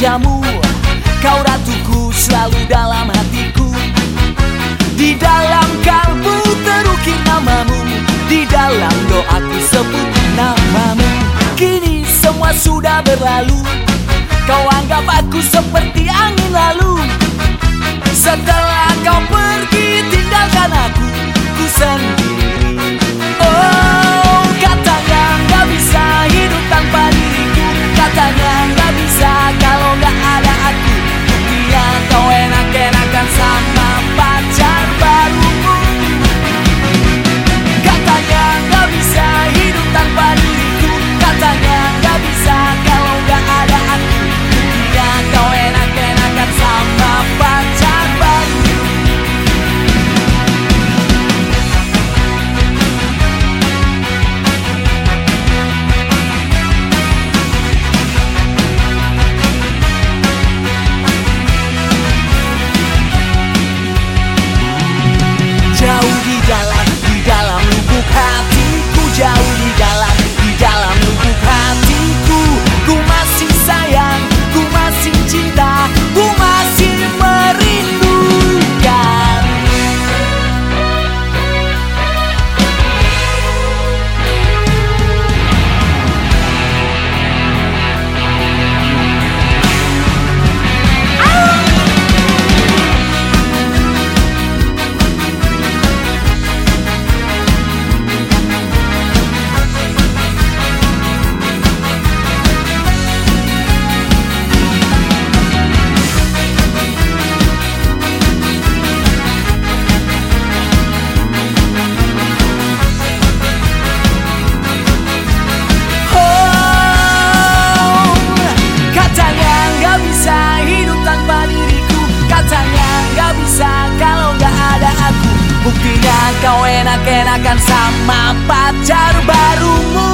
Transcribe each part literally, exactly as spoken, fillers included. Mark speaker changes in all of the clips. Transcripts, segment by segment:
Speaker 1: rajamu, kau ratuku selalu dalam hatiku. Di dalam kalbu terukir namamu, di dalam doaku sebut namamu. Kini semua sudah berlalu, kau anggap aku seperti angin lalu. Setelah kau pergi tinggalkan aku, ku sendiri. Oh, katanya gak bisa hidup tanpa diriku, katanya gak bisa kalau gak ada aku. Buktinya kau enak-enakan sama pacar barumu. Katanya gak bisa hidup tanpa diriku, katanya gak bisa kalau gak ada aku. Buktinya kau enak-enakan sama pacar baru. Jauh di dalam, di dalam lubuk hatiku, jauh di dalam, di dalam lubuk hatiku, ku masih sayang, ku masih cinta, ku masih merindukan. Buktinya kau enak-enakan sama pacar barumu.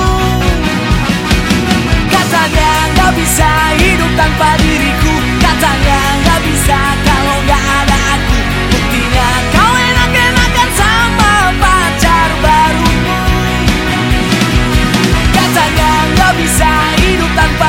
Speaker 1: Katanya gak bisa hidup tanpa diriku, katanya gak bisa kalau gak ada aku. Buktinya kau enak-enakan sama pacar barumu. Katanya gak bisa hidup tanpa